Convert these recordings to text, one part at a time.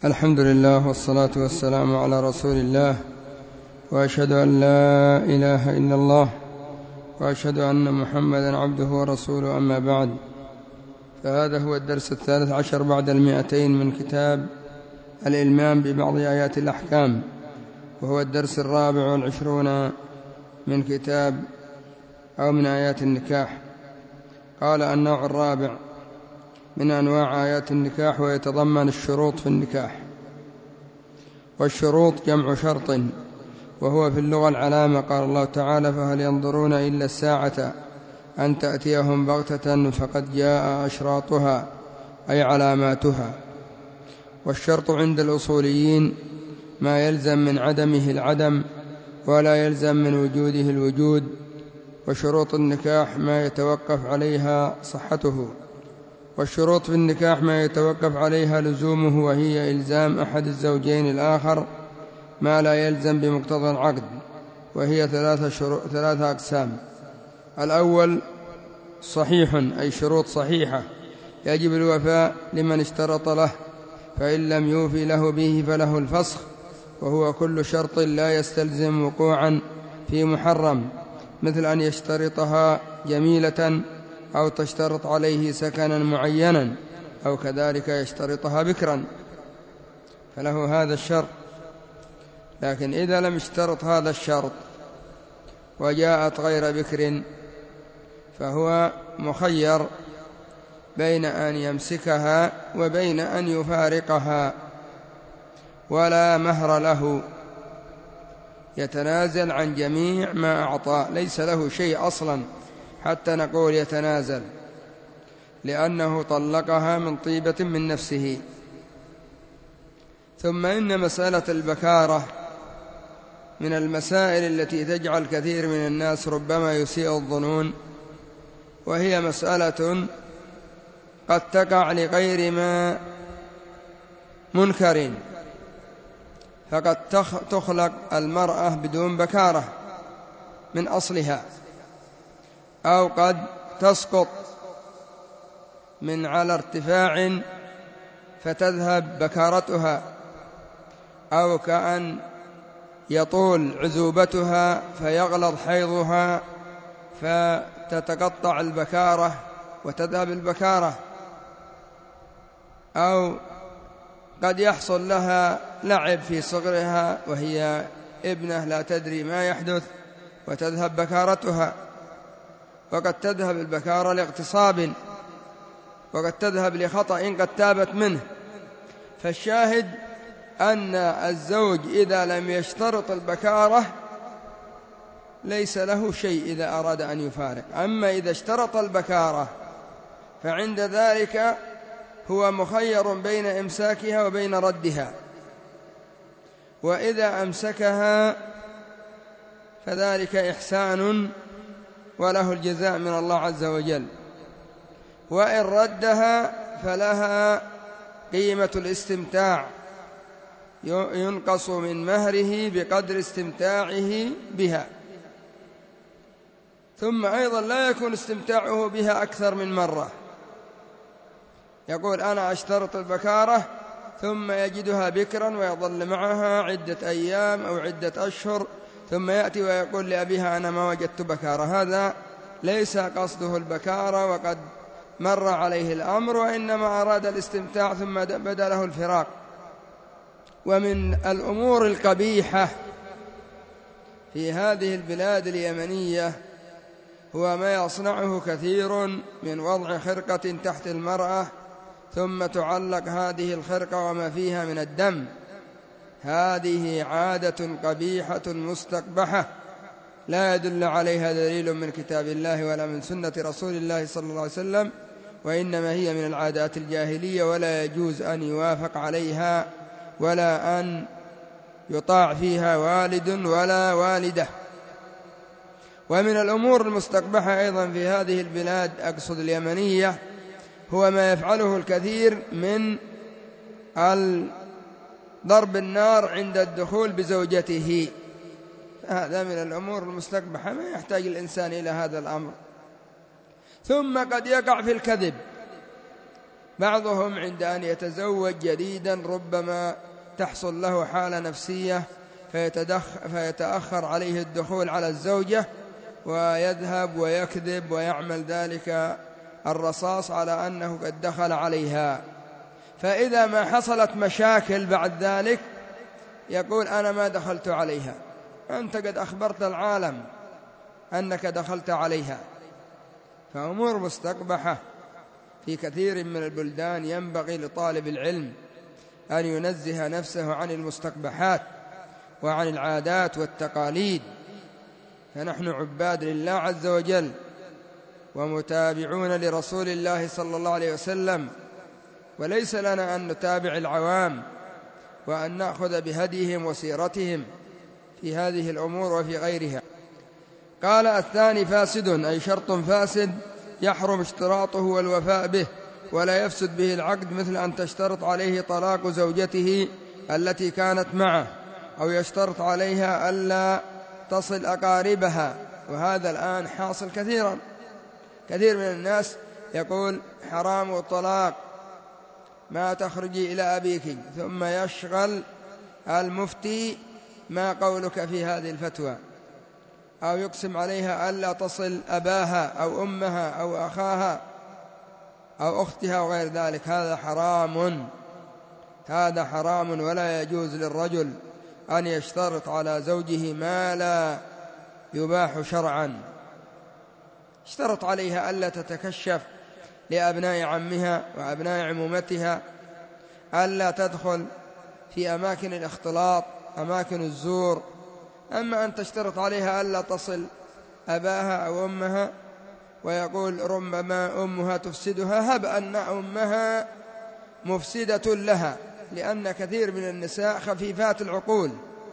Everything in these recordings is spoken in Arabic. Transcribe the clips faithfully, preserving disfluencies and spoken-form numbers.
الحمد لله والصلاة والسلام على رسول الله، وأشهد أن لا إله إلا الله، وأشهد أن محمدا عبده ورسوله. أما بعد، فهذا هو الدرس الثالث عشر بعد المئتين من كتاب الإلمام ببعض آيات الأحكام، وهو الدرس الرابع والعشرون من كتاب أو من آيات النكاح. قال: النوع الرابع من أنواع آيات النكاح، ويتضمن الشروط في النكاح. والشروط جمع شرط، وهو في اللغة العلامة. قال الله تعالى: فهل ينظرون إلا الساعة أن تأتيهم بغتة فقد جاء أشراطها، أي علاماتها. والشرط عند الأصوليين ما يلزم من عدمه العدم ولا يلزم من وجوده الوجود. وشروط النكاح ما يتوقف عليها صحته. والشروط في النكاح ما يتوقف عليها لزومه، وهي إلزام أحد الزوجين الآخر ما لا يلزم بمقتضى العقد، وهي ثلاثة, ثلاثة أقسام. الأول صحيح، أي شروط صحيحة يجب الوفاء لمن اشترط له، فإن لم يوفي له به فله الفسخ، وهو كل شرط لا يستلزم وقوعا في محرم، مثل أن يشترطها جميلة، أو تشترط عليه سكنا معينا، أو كذلك يشترطها بكرا، فله هذا الشرط. لكن إذا لم يشترط هذا الشرط وجاءت غير بكر، فهو مخير بين أن يمسكها وبين أن يفارقها، ولا مهر له، يتنازل عن جميع ما أعطى، ليس له شيء أصلا حتى نقول يتنازل، لأنه طلقها من طيبة من نفسه. ثم إن مسألة البكارة من المسائل التي تجعل كثير من الناس ربما يسيء الظنون، وهي مسألة قد تقع لغير ما منكر، فقد تخلق المرأة بدون بكارة من أصلها، أو قد تسقط من على ارتفاع فتذهب بكارتها، أو كأن يطول عزوبتها فيغلظ حيضها فتتقطع البكارة وتذهب البكارة، أو قد يحصل لها لعب في صغرها وهي ابنة لا تدري ما يحدث وتذهب بكارتها، وقد تذهب البكارة لاغتصاب، وقد تذهب لخطأ قد تابت منه. فالشاهد أن الزوج إذا لم يشترط البكارة ليس له شيء إذا أراد أن يفارق. أما إذا اشترط البكارة فعند ذلك هو مخير بين إمساكها وبين ردها، وإذا أمسكها فذلك إحسان وله الجزاء من الله عز وجل، وإن ردها فلها قيمة الاستمتاع، ينقص من مهره بقدر استمتاعه بها. ثم أيضا لا يكون استمتاعه بها أكثر من مرة، يقول أنا أشترط البكارة ثم يجدها بكرا ويظل معها عدة أيام أو عدة أشهر، ثم يأتي ويقول لأبيها أنا ما وجدت بكارة. هذا ليس قصده البكارة وقد مر عليه الأمر، وإنما أراد الاستمتاع ثم بدا له الفراق. ومن الأمور القبيحة في هذه البلاد اليمنية هو ما يصنعه كثير من وضع خرقة تحت المرأة ثم تعلق هذه الخرقة وما فيها من الدم. هذه عادة قبيحة مستقبحة لا يدل عليها دليل من كتاب الله ولا من سنة رسول الله صلى الله عليه وسلم، وإنما هي من العادات الجاهلية، ولا يجوز أن يوافق عليها ولا أن يطاع فيها والد ولا والدة. ومن الأمور المستقبحة أيضا في هذه البلاد، أقصد اليمنية، هو ما يفعله الكثير من ضرب النار عند الدخول بزوجته. هذا من الأمور المستقبحة، ما يحتاج الإنسان إلى هذا الأمر. ثم قد يقع في الكذب، بعضهم عند أن يتزوج جديدا ربما تحصل له حالة نفسية فيتأخر عليه الدخول على الزوجة ويذهب ويكذب ويعمل ذلك الرصاص على أنه قد دخل عليها. فإذا ما حصلت مشاكل بعد ذلك يقول أنا ما دخلت عليها، أنت قد أخبرت العالم أنك دخلت عليها. فأمور مستقبحة في كثير من البلدان ينبغي لطالب العلم أن ينزه نفسه عن المستقبحات وعن العادات والتقاليد، فنحن عباد لله عز وجل ومتابعون لرسول الله صلى الله عليه وسلم، وليس لنا أن نتابع العوام وأن نأخذ بهديهم وسيرتهم في هذه الأمور وفي غيرها. قال الثاني فاسد، أي شرط فاسد يحرم اشتراطه والوفاء به ولا يفسد به العقد، مثل أن تشترط عليه طلاق زوجته التي كانت معه، أو يشترط عليها ألا تصل أقاربها، وهذا الآن حاصل كثيرا. كثير من الناس يقول حرام الطلاق، ما تخرجي إلى أبيك، ثم يشغل المفتي ما قولك في هذه الفتوى، أو يقسم عليها ألا تصل أباها أو أمها أو أخاها أو أختها وغير ذلك. هذا حرام، هذا حرام، ولا يجوز للرجل أن يشترط على زوجه ما لا يباح شرعا. اشترط عليها ألا تتكشف لأبناء عمها وأبناء عمومتها، ألا تدخل في أماكن الاختلاط، أماكن الزور. أما أن تشترط عليها ألا تصل أباها أو أمها، ويقول ربما أمها تفسدها، هب أن أمها مفسدة لها، لأن كثير من النساء خفيفات العقول،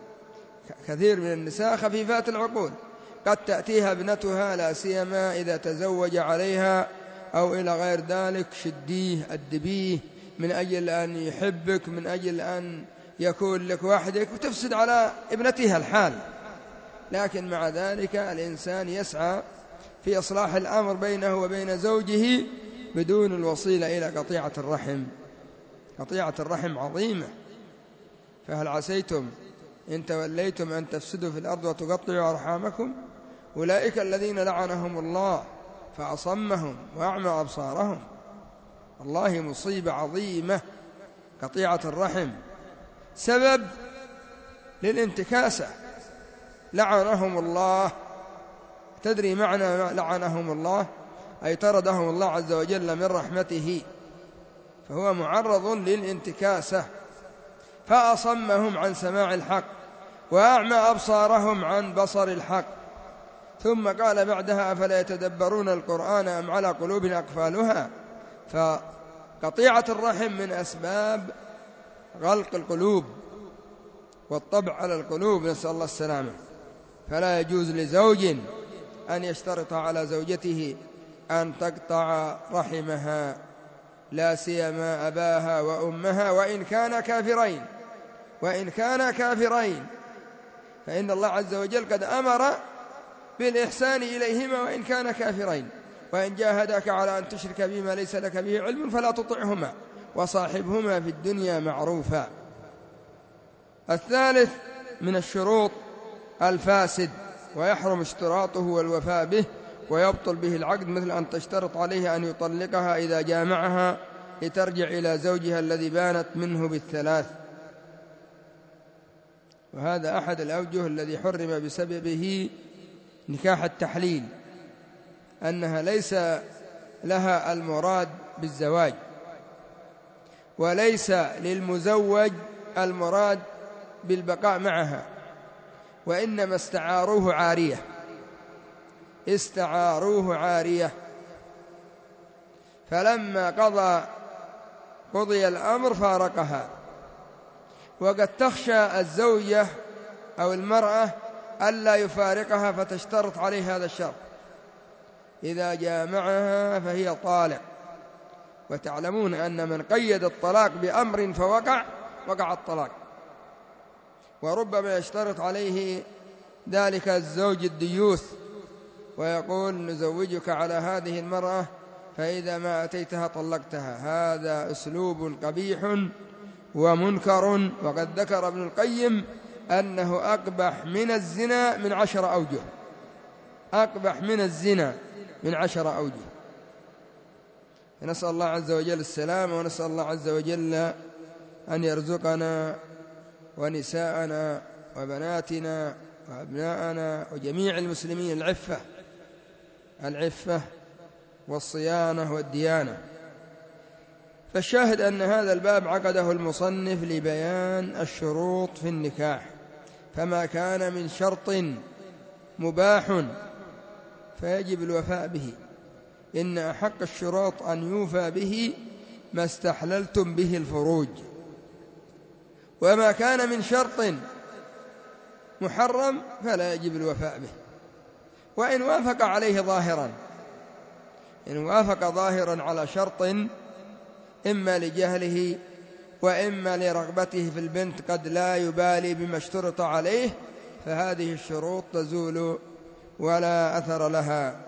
كثير من النساء خفيفات العقول، قد تأتيها ابنتها لا سيما إذا تزوج عليها أو إلى غير ذلك، شديه أدبيه من أجل أن يحبك، من أجل أن يكون لك وحدك، وتفسد على ابنتها الحال. لكن مع ذلك الإنسان يسعى في إصلاح الأمر بينه وبين زوجه بدون الوصيلة إلى قطيعة الرحم. قطيعة الرحم عظيمة، فهل عسيتم إن توليتم أن تفسدوا في الأرض وتقطعوا أرحامكم؟ أولئك الذين لعنهم الله فأصمهم وأعمى أبصارهم. والله مصيبة عظيمة قطيعة الرحم، سبب للانتكاسة. لعنهم الله، تدري معنى لعنهم الله؟ أي طردهم الله عز وجل من رحمته، فهو معرض للانتكاسة. فأصمهم عن سماع الحق وأعمى أبصارهم عن بصر الحق. ثم قال بعدها أفلا يتدبرون القرآن أم على قلوب أقفالها. فقطيعة الرحم من أسباب غلق القلوب والطبع على القلوب، نسأل الله السلامة. فلا يجوز لزوج أن يشترط على زوجته أن تقطع رحمها، لا سيما أباها وأمها، وإن كان كافرين، وإن كان كافرين، فإن الله عز وجل قد أمر بالإحسان إليهما وإن كان كافرين. وإن جاهداك على أن تشرك بما ليس لك به علم فلا تطعهما وصاحبهما في الدنيا معروفا. الثالث من الشروط الفاسد ويحرم اشتراطه والوفاء به ويبطل به العقد، مثل أن تشترط عليه أن يطلقها إذا جامعها لترجع إلى زوجها الذي بانت منه بالثلاث. وهذا أحد الأوجه الذي حرم بسببه نكاح التحليل، أنها ليس لها المراد بالزواج، وليس للمزوج المراد بالبقاء معها، وإنما استعاروه عارية، استعاروه عارية. فلما قضى قضي الأمر فارقها. وقد تخشى الزوجة أو المرأة ألا يفارقها فتشترط عليه هذا الشرط، إذا جامعها فهي طالق. وتعلمون أن من قيد الطلاق بأمر فوقع وقع الطلاق. وربما يشترط عليه ذلك الزوج الديوث ويقول نزوجك على هذه المرأة فإذا ما أتيتها طلقتها. هذا أسلوب قبيح ومنكر، وقد ذكر ابن القيم أنه أقبح من الزنا من عشر أوجه، أقبح من الزنا من عشر أوجه. نسأل الله عز وجل السلامة، ونسأل الله عز وجل أن يرزقنا ونساءنا وبناتنا وأبناءنا وجميع المسلمين العفة العفة والصيانة والديانة. فالشاهد أن هذا الباب عقده المصنف لبيان الشروط في النكاح، فما كان من شرط مباح فيجب الوفاء به، إن أحق الشروط أن يوفى به ما استحللتم به الفروج. وما كان من شرط محرم فلا يجب الوفاء به، وإن وافق عليه ظاهرا، إن وافق ظاهرا على شرط إما لجهله وإما لرغبته في البنت قد لا يبالي بما اشترط عليه، فهذه الشروط تزول ولا أثر لها.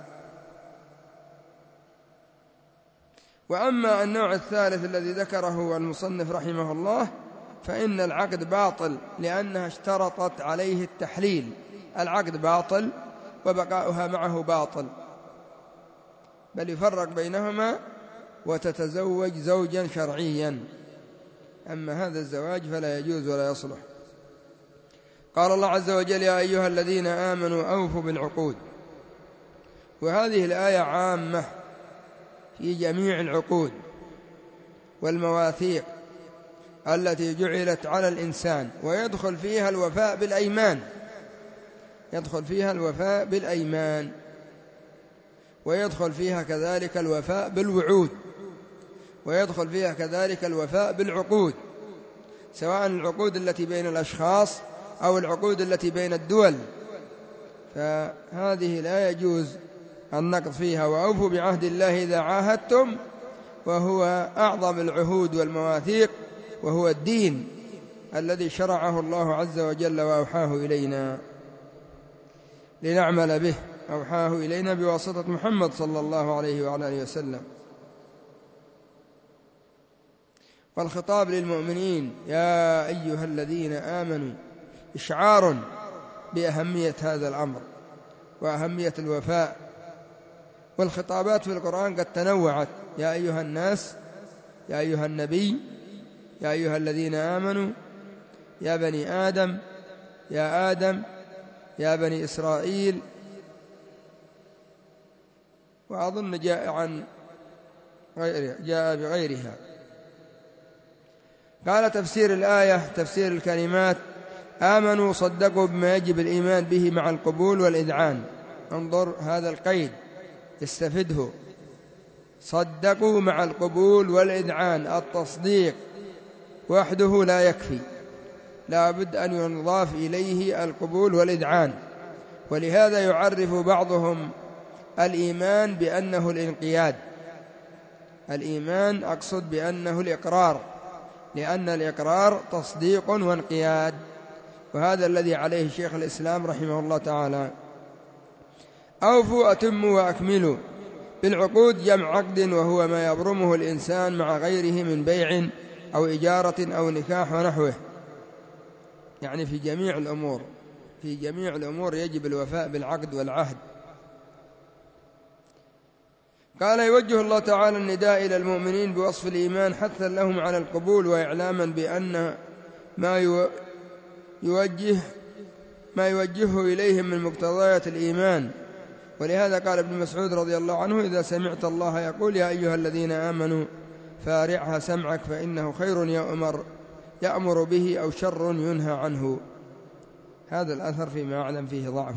وأما النوع الثالث الذي ذكره المصنف رحمه الله فإن العقد باطل لأنها اشترطت عليه التحليل. العقد باطل وبقاؤها معه باطل، بل يفرق بينهما وتتزوج زوجا شرعيا، أما هذا الزواج فلا يجوز ولا يصلح. قال الله عز وجل: يا أيها الذين آمنوا أوفوا بالعقود. وهذه الآية عامة في جميع العقود والمواثيق التي جعلت على الإنسان، ويدخل فيها الوفاء بالأيمان، يدخل فيها الوفاء بالأيمان ويدخل فيها كذلك الوفاء بالوعود، ويدخل فيها كذلك الوفاء بالعقود، سواء العقود التي بين الأشخاص أو العقود التي بين الدول، فهذه لا يجوز النقض فيها. وأوفوا بعهد الله إذا عاهدتم، وهو أعظم العهود والمواثيق، وهو الدين الذي شرعه الله عز وجل وأوحاه إلينا لنعمل به، أوحاه إلينا بواسطة محمد صلى الله عليه وعلى آله وسلم. والخطاب للمؤمنين: يا أيها الذين آمنوا، إشعار بأهمية هذا الأمر وأهمية الوفاء. والخطابات في القرآن قد تنوعت: يا أيها الناس، يا أيها النبي، يا أيها الذين آمنوا، يا بني آدم، يا آدم، يا بني إسرائيل، وأظن جاء عن غيرها، جاء بغيرها. قال تفسير الآية، تفسير الكلمات: آمنوا صدقوا بما يجب الإيمان به مع القبول والإذعان. انظر هذا القيد، استفده: صدقوا مع القبول والإذعان. التصديق وحده لا يكفي، لا بد أن ينضاف إليه القبول والإذعان. ولهذا يعرف بعضهم الإيمان بأنه الانقياد. الإيمان أقصد بأنه الإقرار، لأن الإقرار تصديق وانقياد، وهذا الذي عليه شيخ الإسلام رحمه الله تعالى. أوفوا أتموا وأكملوا. بالعقود جمع عقد، وهو ما يبرمه الإنسان مع غيره من بيع أو إجارة أو نكاح ونحوه، يعني في جميع الأمور، في جميع الأمور يجب الوفاء بالعقد والعهد. قال: يوجه الله تعالى النداء إلى المؤمنين بوصف الإيمان حثا لهم على القبول، وإعلاما بأن ما يوجه ما يوجهه إليهم من مقتضيات الإيمان. ولهذا قال ابن مسعود رضي الله عنه: إذا سمعت الله يقول يا أيها الذين آمنوا فارعها سمعك، فإنه خير يأمر يأمر به أو شر ينهى عنه. هذا الأثر فيما أعلم فيه ضعف،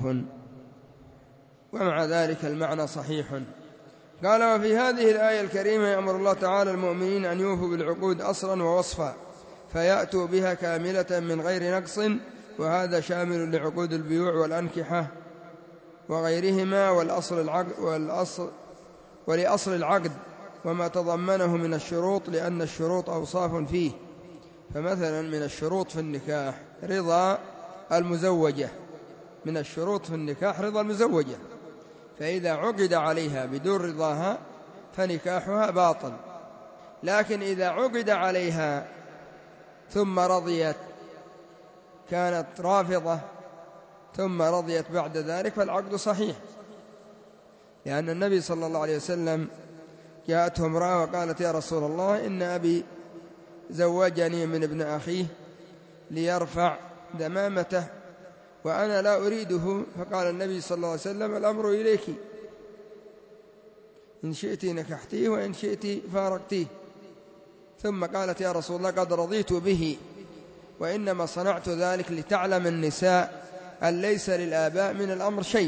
ومع ذلك المعنى صحيح. قال: وفي هذه الآية الكريمة يأمر الله تعالى المؤمنين أن يوفوا بالعقود أصلا ووصفا، فيأتوا بها كاملة من غير نقص، وهذا شامل لعقود البيوع والأنكحة وغيرهما، والأصل العقد والأصل ولأصل العقد وما تضمنه من الشروط، لأن الشروط أوصاف فيه. فمثلا من الشروط في النكاح رضا المزوجة، من الشروط في النكاح رضا المزوجة، فإذا عقد عليها بدون رضاها فنكاحها باطل. لكن إذا عقد عليها ثم رضيت، كانت رافضة ثم رضيت بعد ذلك، فالعقد صحيح، لأن النبي صلى الله عليه وسلم جاءته امرأة وقالت: يا رسول الله، إن أبي زوجني من ابن أخيه ليرفع دمامته وأنا لا أريده. فقال النبي صلى الله عليه وسلم: الأمر إليك، إن شئت نكحتيه وإن شئت فارقتيه. ثم قالت: يا رسول الله، قد رضيت به، وإنما صنعت ذلك لتعلم النساء أن ليس للآباء من الأمر شيء.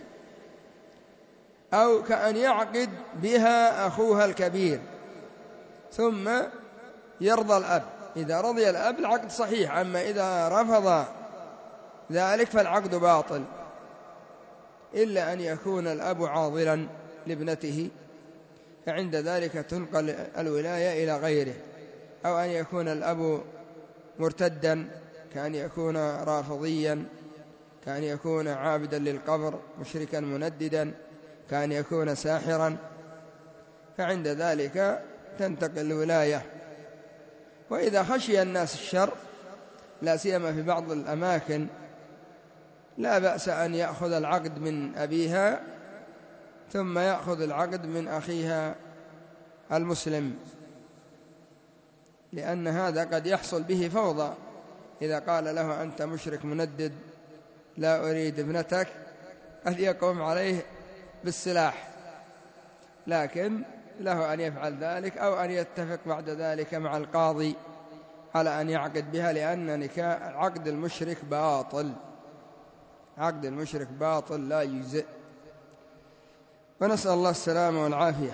أو كأن يعقد بها أخوها الكبير ثم يرضى الأب، إذا رضي الأب العقد صحيح، أما إذا رفض ذلك فالعقد باطل، إلا أن يكون الأب عاضلا لابنته، فعند ذلك تنقل الولاية إلى غيره، أو أن يكون الأب مرتدا، كأن يكون رافضيا، كأن يكون عابدا للقبر، مشركا منددا، كأن يكون ساحرا، فعند ذلك تنتقل الولاية. وإذا خشي الناس الشر، لا سيما في بعض الأماكن، لا بأس أن يأخذ العقد من أبيها ثم يأخذ العقد من أخيها المسلم، لأن هذا قد يحصل به فوضى. إذا قال له: أنت مشرك مندد، لا أريد ابنتك، قد يقوم عليه بالسلاح، لكن له أن يفعل ذلك، أو أن يتفق بعد ذلك مع القاضي على أن يعقد بها، لأن نكاح عقد المشرك باطل، عقد المشرك باطل لا يجزئ. ونسأل الله السلامة والعافية.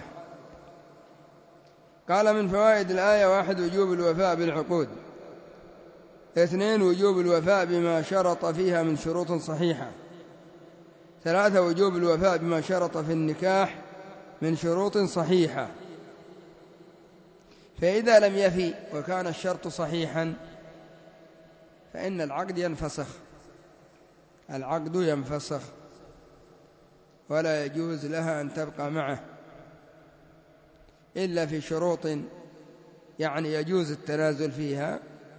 قال: من فوائد الآية: واحد، وجوب الوفاء بالعقود. اثنين، وجوب الوفاء بما شرط فيها من شروط صحيحة. ثلاثة، وجوب الوفاء بما شرط في النكاح من شروط صحيحة. فإذا لم يفي وكان الشرط صحيحا فإن العقد ينفسخ، العقد ينفسخ ولا يجوز لها أن تبقى معه إلا في شروط يعني يجوز التنازل فيها.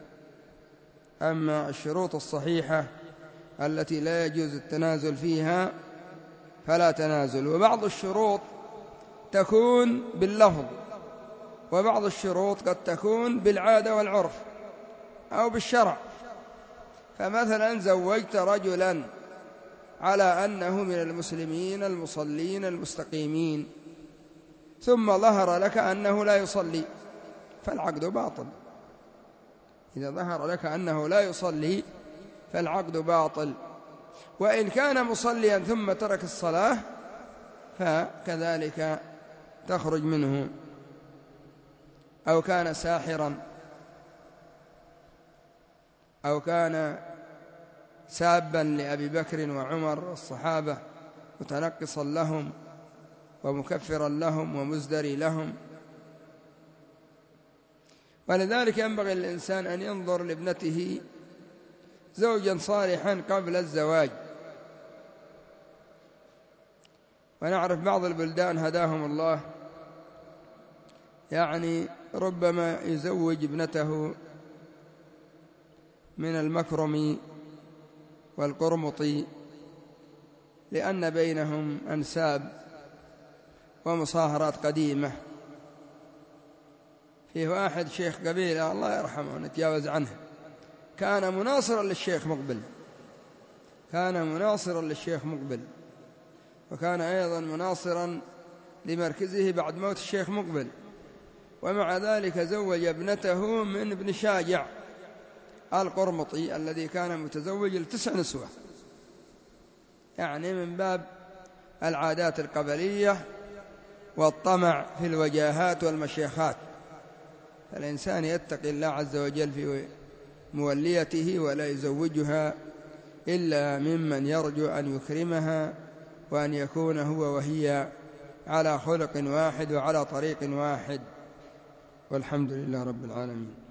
أما الشروط الصحيحة التي لا يجوز التنازل فيها فلا تنازل. وبعض الشروط تكون باللفظ، وبعض الشروط قد تكون بالعادة والعرف أو بالشرع. فمثلا زوجت رجلا على أنه من المسلمين المصلين المستقيمين، ثم ظهر لك أنه لا يصلي، فالعقد باطل. إذا ظهر لك أنه لا يصلي فالعقد باطل. وإن كان مصليا ثم ترك الصلاة فكذلك تخرج منه. أو كان ساحرا، أو كان سابا لأبي بكر وعمر الصحابة، متنقصا لهم ومكفرا لهم ومزدري لهم. ولذلك ينبغي للإنسان أن ينظر لابنته زوجا صالحا قبل الزواج. ونعرف بعض البلدان هداهم الله يعني ربما يزوج ابنته من المكرمي والقرمطي، لأن بينهم أنساب ومصاهرات قديمة. فيه واحد شيخ قبيلة الله يرحمه نتجاوز عنه، كان مناصرا للشيخ مقبل، كان مناصرا للشيخ مقبل وكان أيضا مناصرا لمركزه بعد موت الشيخ مقبل. ومع ذلك زوج ابنته من ابن شاجع القرمطي الذي كان متزوج لتسع نسوة، يعني من باب العادات القبلية والطمع في الوجاهات والمشيخات. فالإنسان يتقي الله عز وجل في موليته ولا يزوجها إلا ممن يرجو أن يكرمها وأن يكون هو وهي على خلق واحد وعلى طريق واحد. والحمد لله رب العالمين.